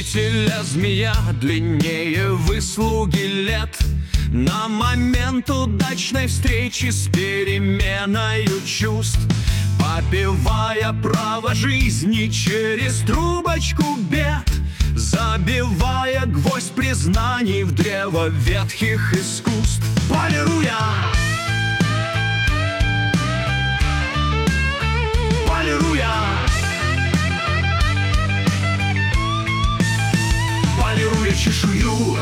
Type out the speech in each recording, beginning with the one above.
Мучителя змея длиннее выслуги лет. На момент удачной встречи с переменою чувств, попивая право жизни через трубочку бед, забивая гвоздь признаний в древо ветхих искусств. Полируя, полируя, полируя чешую,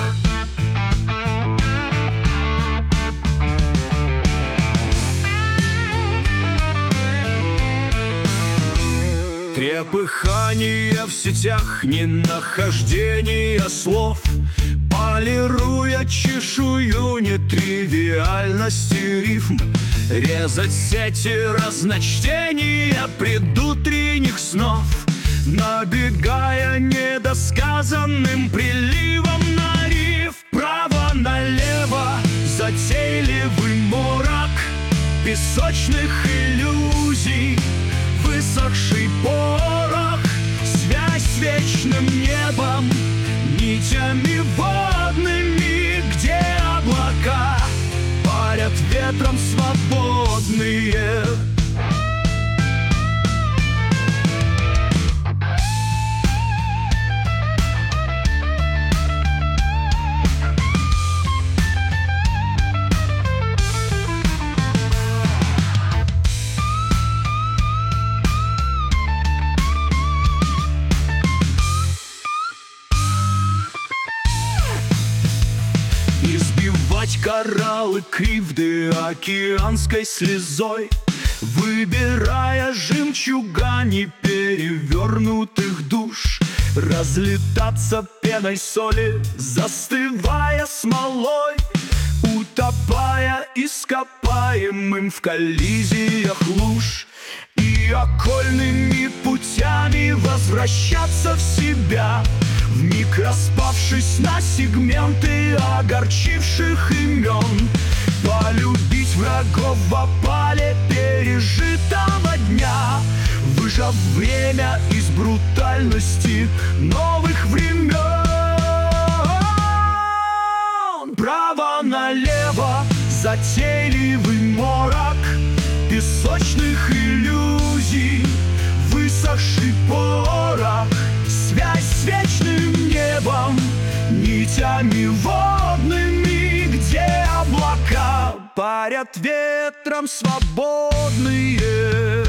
трепыхание в сетях, ненахождение слов, полируя чешую нетривиальности рифм, резать сети разночтения предутренних снов, набегая недосказанным приливом на риф. Право-налево затейливый морок песочных иллюзий, высохший порох, связь с вечным небом, нитями водными, где облака парят ветром свободные. Избивать кораллы кривды океанской слезой, выбирая жемчуга неперевернутых душ, разлетаться пеной соли, застывая смолой, утопая ископаемым в коллизиях луж, и окольными путями возвращаться в себя, вмиг распавшись на сегменты огорчивших имен, полюбить врагов в опале пережитого дня, выжав время из брутальности новых времен. Право-налево затейливый морок песочных иллюзий, высохший порох, связь с вечным небом, нитями водными, где облака парят ветром свободные.